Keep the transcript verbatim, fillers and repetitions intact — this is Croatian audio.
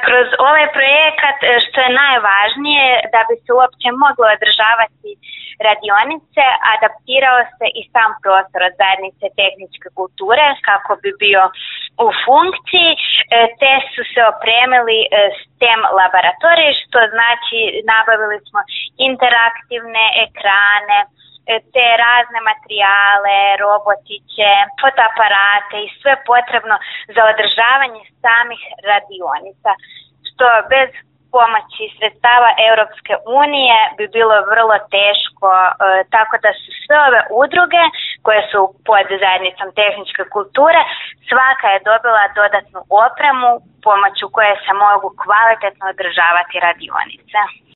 Kroz ovaj projekat, što je najvažnije, da bi se uopće moglo održavati radionice, adaptirao se i sam prostor od zajednice tehničke kulture kako bi bio u funkciji, te su se opremili STEM laboratoriji, što znači nabavili smo interaktivne ekrane, te razne materijale, robotiće, fotoaparate i sve potrebno za održavanje samih radionica, što bez pomoći sredstava Europske unije bi bilo vrlo teško, tako da su sve ove udruge koje su pod zajednicom tehničke kulture, svaka je dobila dodatnu opremu pomoću koje se mogu kvalitetno održavati radionice.